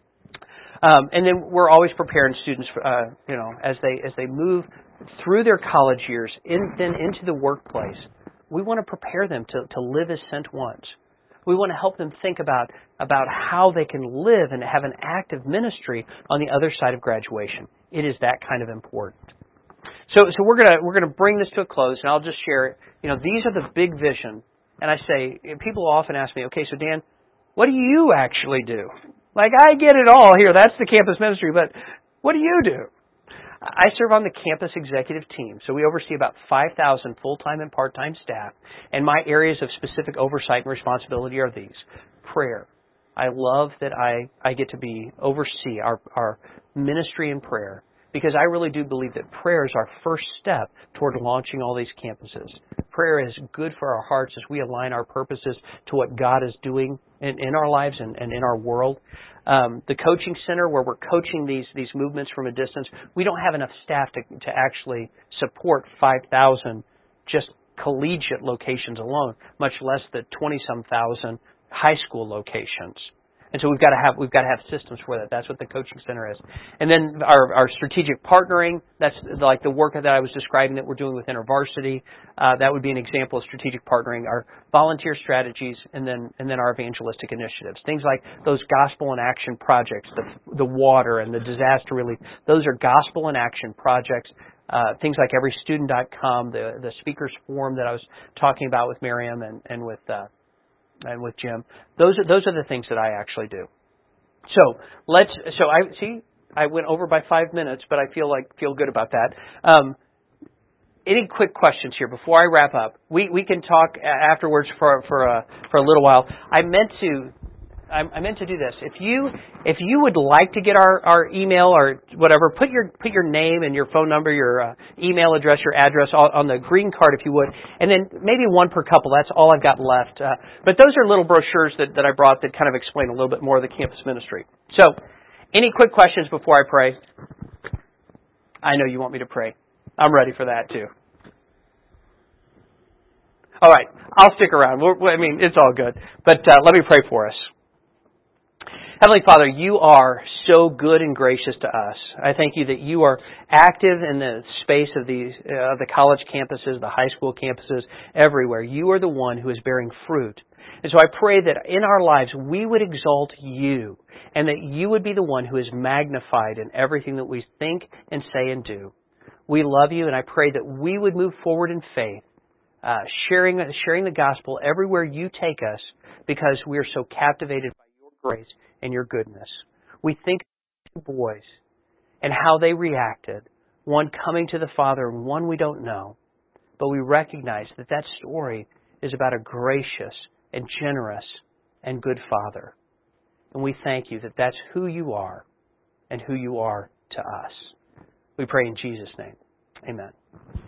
Um, and then we're always preparing students, uh, you know, as they as they move through their college years, in, then into the workplace. We want to prepare them to, to live as sent ones. We want to help them think about, about how they can live and have an active ministry on the other side of graduation. It is that kind of important. So, so we're gonna we're gonna bring this to a close, and I'll just share it. You know, these are the big vision. And I say, people often ask me, okay, so Dan, what do you actually do? Like, I get it all here. That's the campus ministry, but what do you do? I serve on the campus executive team, so we oversee about five thousand full-time and part-time staff, and my areas of specific oversight and responsibility are these. Prayer. I love that I, I get to be oversee our, our ministry in prayer, because I really do believe that prayer is our first step toward launching all these campuses. Prayer is good for our hearts as we align our purposes to what God is doing in, in our lives and, and in our world. Um, the coaching center, where we're coaching these these movements from a distance, we don't have enough staff to to actually support five thousand just collegiate locations alone, much less the twenty-some thousand high school locations. And so we've got to have we've got to have systems for that. That's what the coaching center is. And then our, our strategic partnering, that's like the work that I was describing that we're doing with InterVarsity. Uh, that would be an example of strategic partnering. Our volunteer strategies, and then and then our evangelistic initiatives. Things like those gospel in action projects, the the water and the disaster relief. Those are gospel in action projects. Uh, things like every student dot com, the the speakers forum that I was talking about with Miriam and and with. Uh, and with Jim. Those are, those are the things that I actually do. So let's, so I, see, I went over by five minutes, but I feel like, feel good about that. Um, any quick questions here before I wrap up? We, we can talk afterwards for, for a, for a little while. I meant to, I, I meant to do this. If you, if you would like to get our, our email or whatever, put your, put your name and your phone number, your uh, email address, your address on, on the green card if you would, and then maybe one per couple. That's all I've got left. Uh, but those are little brochures that, that I brought that kind of explain a little bit more of the campus ministry. So, any quick questions before I pray? I know you want me to pray. I'm ready for that too. All right, I'll stick around. We're, I mean, it's all good. But uh, let me pray for us. Heavenly Father, you are so good and gracious to us. I thank you that you are active in the space of the, uh, the college campuses, the high school campuses, everywhere. You are the one who is bearing fruit. And so I pray that in our lives we would exalt you, and that you would be the one who is magnified in everything that we think and say and do. We love you, and I pray that we would move forward in faith, uh, sharing, sharing the gospel everywhere you take us, because we are so captivated by your grace and your goodness. We think of the boys and how they reacted, one coming to the Father and one we don't know. But we recognize that that story is about a gracious and generous and good Father. And we thank you that that's who you are. and who you are to us. We pray in Jesus' name. Amen.